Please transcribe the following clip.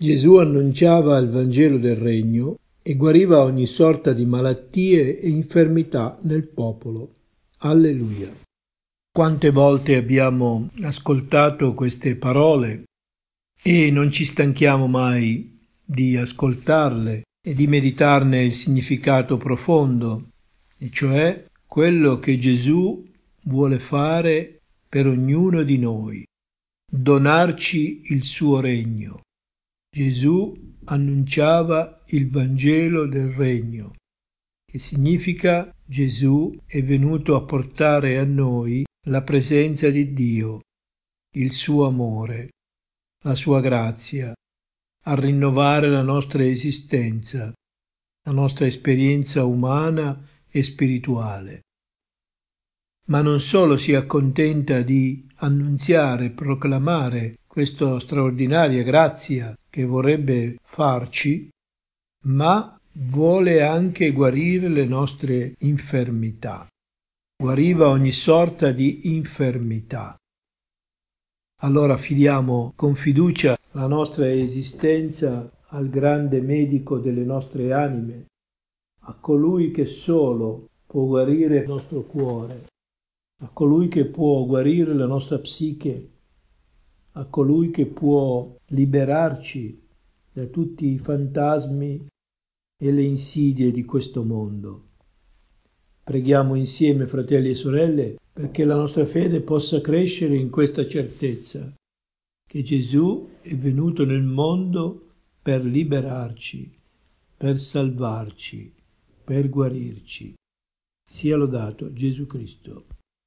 Gesù annunciava il Vangelo del Regno e guariva ogni sorta di malattie e infermità nel popolo. Alleluia. Quante volte abbiamo ascoltato queste parole e non ci stanchiamo mai di ascoltarle e di meditarne il significato profondo, e cioè quello che Gesù vuole fare per ognuno di noi, donarci il suo regno. Gesù annunciava il Vangelo del Regno, che significa Gesù è venuto a portare a noi la presenza di Dio, il suo amore, la sua grazia, a rinnovare la nostra esistenza, la nostra esperienza umana e spirituale. Ma non solo si accontenta di annunziare e proclamare questa straordinaria grazia che vorrebbe farci, ma vuole anche guarire le nostre infermità. Guariva ogni sorta di infermità. Allora affidiamo con fiducia la nostra esistenza al grande medico delle nostre anime, a colui che solo può guarire il nostro cuore, a colui che può guarire la nostra psiche, a colui che può liberarci da tutti i fantasmi e le insidie di questo mondo. Preghiamo insieme, fratelli e sorelle, perché la nostra fede possa crescere in questa certezza, che Gesù è venuto nel mondo per liberarci, per salvarci, per guarirci. Sia lodato Gesù Cristo.